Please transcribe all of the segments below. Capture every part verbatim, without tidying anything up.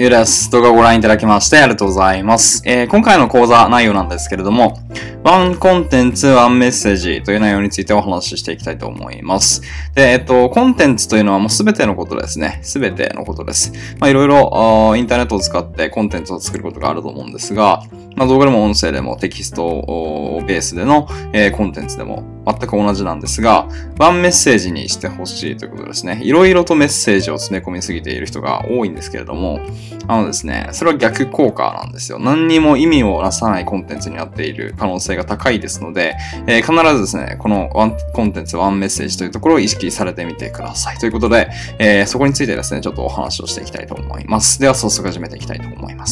ゆうです。動画をご覧いただきましてありがとうございます。えー、今回の講座内容なんですけれども、ワンコンテンツ、ワンメッセージという内容についてお話ししていきたいと思います。で、えっと、コンテンツというのはもうすべてのことですね。すべてのことです。まあ、いろいろ、インターネットを使ってコンテンツを作ることがあると思うんですが、まあ、動画でも音声でもテキストベースでの、えー、コンテンツでも全く同じなんですが、ワンメッセージにしてほしいということですね。いろいろとメッセージを詰め込みすぎている人が多いんですけれども、あのですね、それは逆効果なんですよ。何にも意味をなさないコンテンツになっている可能性が高いですので、えー、必ずですね、このワンコンテンツ、ワンメッセージというところを意識されてみてください。ということで、えー、そこについてですね、ちょっとお話をしていきたいと思います。では、早速始めていきたいと思います。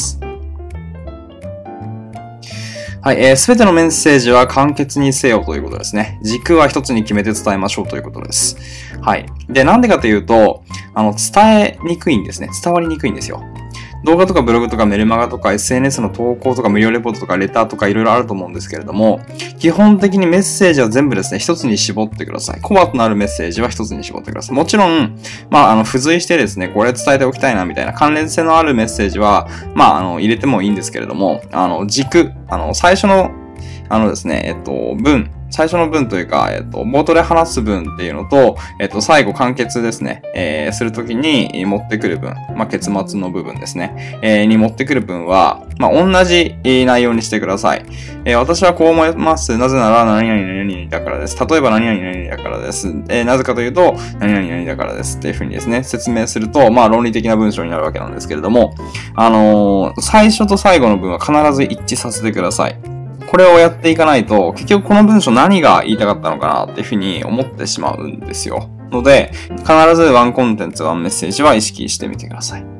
はい、えー、すべてのメッセージは簡潔にせよということですね。軸は一つに決めて伝えましょうということです。はい。で、なんでかというと、あの、伝えにくいんですね。伝わりにくいんですよ。動画とかブログとかメルマガとか エスエヌエス の投稿とか無料レポートとかレターとかいろいろあると思うんですけれども、基本的にメッセージは全部ですね、一つに絞ってください。コアとなるメッセージは一つに絞ってください。もちろん、まあ、あの、付随してですね、これ伝えておきたいなみたいな関連性のあるメッセージは、まあ、あの、入れてもいいんですけれども、あの、軸、あの、最初の、あのですね、えっと、文、最初の文というか、えっと、冒頭で話す文っていうのと、えっと、最後完結ですね、えー、するときに持ってくる文、まあ、結末の部分ですね、えー、に持ってくる文は、まあ、同じ内容にしてください。えー、私はこう思います。なぜなら、何々何々だからです。例えば何々何々だからです。えー、なぜかというと、何々何々だからです。っていうふうにですね、説明すると、まあ、論理的な文章になるわけなんですけれども、あのー、最初と最後の文は必ず一致させてください。これをやっていかないと、結局この文章何が言いたかったのかなっていうふうに思ってしまうんですよ。ので、必ずワンコンテンツ、ワンメッセージは意識してみてください。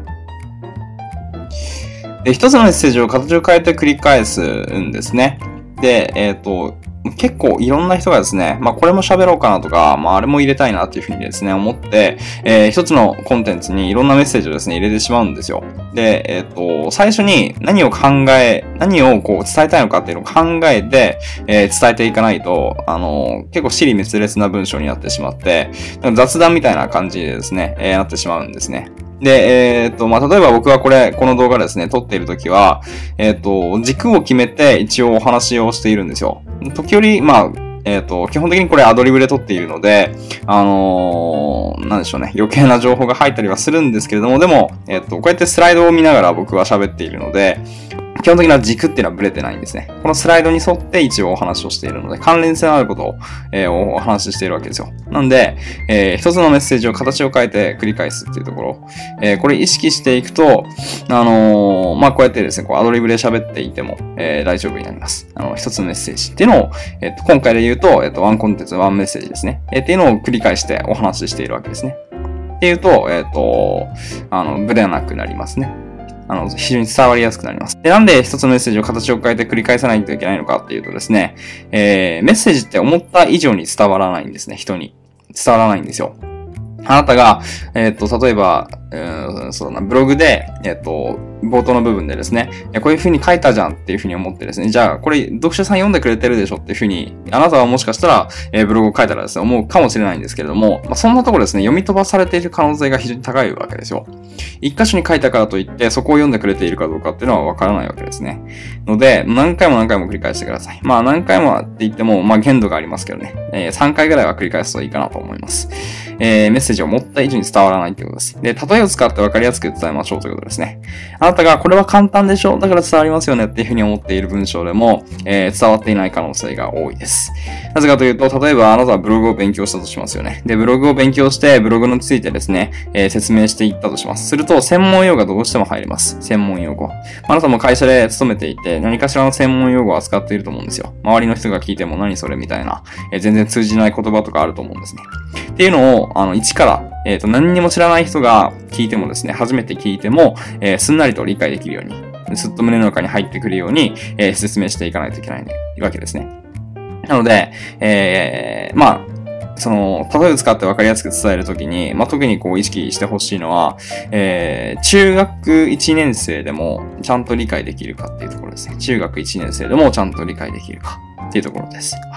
で、一つのメッセージを形を変えて繰り返すんですね。で、えっと、結構いろんな人がですね、まあこれも喋ろうかなとか、まああれも入れたいなっていうふうにですね、思って、えー、一つのコンテンツにいろんなメッセージをですね、入れてしまうんですよ。で、えっと、最初に何を考え、何をこう伝えたいのかっていうのを考えて、えー、伝えていかないと、あの、結構支離滅裂な文章になってしまって、雑談みたいな感じでですね、えー、なってしまうんですね。で、えっと、まあ、例えば僕はこれ、この動画ですね、撮っているときは、えっと、軸を決めて一応お話をしているんですよ。時折、まあ、えっと、基本的にこれアドリブで撮っているので、あのー、なんでしょうね、余計な情報が入ったりはするんですけれども、でも、えっと、こうやってスライドを見ながら僕は喋っているので、基本的な軸っていうのはブレてないんですね。このスライドに沿って一応お話をしているので、関連性のあることを、えー、お話ししているわけですよ。なんで、えー、一つのメッセージを形を変えて繰り返すっていうところ、えー、これ意識していくと、あのー、まあ、こうやってですね、こうアドリブで喋っていても、えー、大丈夫になります。あの、一つのメッセージっていうのを、えっと、今回で言うと、えっと、ワンコンテンツ、ワンメッセージですね。えー、っていうのを繰り返してお話ししているわけですね。っていうと、えっと、あの、ブレなくなりますね。あの、非常に伝わりやすくなります。で、なんで一つのメッセージを形を変えて繰り返さないといけないのかっていうとですね、えー、メッセージって思った以上に伝わらないんですね、人に。伝わらないんですよ。あなたが、えっと、例えば、うーん、そうだな、ブログで、えっと、冒頭の部分でですね、こういう風に書いたじゃんっていう風に思ってですね、じゃあ、これ読者さん読んでくれてるでしょっていう風に、あなたはもしかしたら、えー、ブログを書いたらですね、思うかもしれないんですけれども、まあ、そんなところですね、読み飛ばされている可能性が非常に高いわけですよ。一箇所に書いたからといって、そこを読んでくれているかどうかっていうのはわからないわけですね。ので、何回も何回も繰り返してください。まあ、何回もって言っても、まあ、限度がありますけどね、えー、さんかいぐらいは繰り返すといいかなと思います。えー、メッセージを持った以上に伝わらないということです。で、例えを使って分かりやすく伝えましょうということですね。あなたがこれは簡単でしょだから伝わりますよねっていうふうに思っている文章でも、えー、伝わっていない可能性が多いです。なぜかというと、例えばあなたはブログを勉強したとしますよね。で、ブログを勉強して、ブログについてですね、えー、説明していったとします。すると、専門用語がどうしても入ります。専門用語。あなたも会社で勤めていて、何かしらの専門用語を扱っていると思うんですよ。周りの人が聞いても何それみたいな、えー、全然通じない言葉とかあると思うんですね。っていうのを、あの、一から、えっと、何にも知らない人が聞いてもですね、初めて聞いても、えー、すんなりと理解できるように、すっと胸の中に入ってくるように、えー、説明していかないといけないわけですね。なので、えー、まあ、その、例えを使って分かりやすく伝えるときに、まあ、特にこう意識してほしいのは、えー、中学いちねん生でもちゃんと理解できるかっていうところですね。中学いちねん生でもちゃんと理解できるかっていうところです。はい。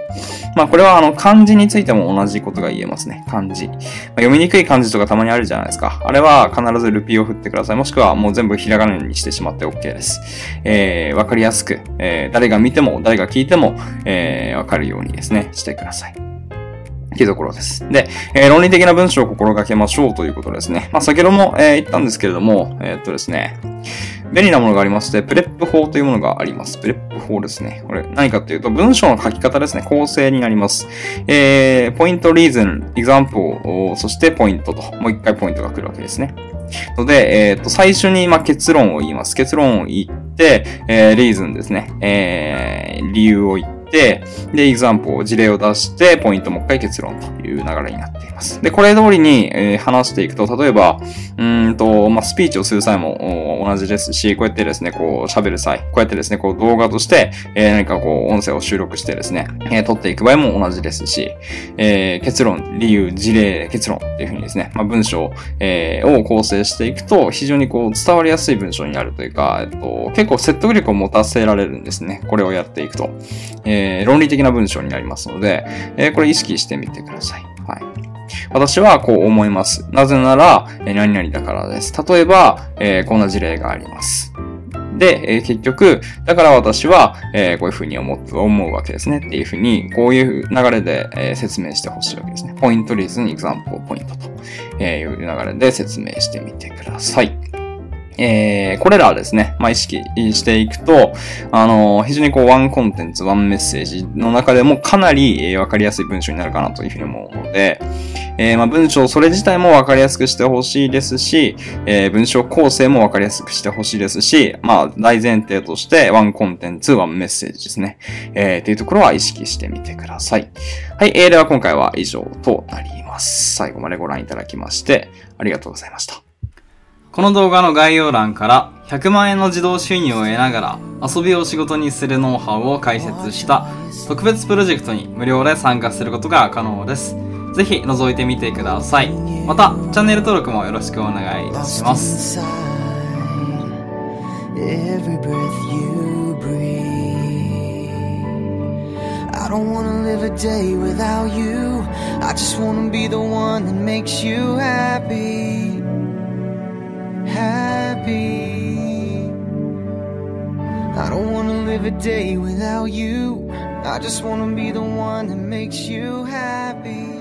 まあこれはあの漢字についても同じことが言えますね。漢字。まあ、読みにくい漢字とかたまにあるじゃないですか。あれは必ずルピを振ってください。もしくはもう全部ひらがなにしてしまって OK です。えー、わかりやすく、えー、誰が見ても誰が聞いても、えー、わかるようにですね、してください。というところです。で、えー、論理的な文章を心がけましょうということですね。まあ先ほども、えー、言ったんですけれども、えー、っとですね、便利なものがありまして、プレップ法というものがあります。プレップ法ですね。これ何かというと、文章の書き方ですね。構成になります。えー、ポイント、リーズン、エグザンプル、そしてポイントと、もう一回ポイントが来るわけですね。ので、えっと、最初に、まあ、結論を言います。結論を言って、えー、リーズンですね。えー、理由を言って、で、エグザンプル、事例を出して、ポイントもう一回結論という流れになっています。で、これ通りに、えー、話していくと、例えば、うーんと、まあ、スピーチをする際も同じですし、こうやってですね、こう喋る際、こうやってですね、こう動画として、えー、何かこう音声を収録してですね、えー、撮っていく場合も同じですし、えー、結論、理由、事例、結論っていうふうにですね、まあ、文章、えー、を構成していくと、非常にこう伝わりやすい文章になるというか、えっと、結構説得力を持たせられるんですね。これをやっていくと。えー、論理的な文章になりますので、えー、これ意識してみてください。はい。私はこう思います。なぜなら、えー、何々だからです。例えば、えー、こんな事例があります。で、えー、結局、だから私は、えー、こういうふうに思う、思うわけですね。っていうふうに、こういう流れで、えー、説明してほしいわけですね。ポイントリーズン、エグザンプル、ポイントと、えー、いう流れで説明してみてください。えー、これらはですね、まあ、意識していくと、あのー、非常にこう、ワンコンテンツ、ワンメッセージの中でもかなり、えー、わかりやすい文章になるかなというふうに思うので、えー、まあ、文章それ自体もわかりやすくしてほしいですし、えー、文章構成もわかりやすくしてほしいですし、まあ、大前提として、ワンコンテンツ、ワンメッセージですね。えー、というところは意識してみてください。はい、えー、では今回は以上となります。最後までご覧いただきまして、ありがとうございました。この動画の概要欄からひゃくまんえんの自動収入を得ながら遊びを仕事にするノウハウを解説した特別プロジェクトに無料で参加することが可能です。ぜひ覗いてみてください。また、チャンネル登録もよろしくお願いいたします。I don't wanna live a day without you. I just wanna be the one that makes you happy. Happy. I don't wanna live a day without you. I just wanna be the one that makes you happy.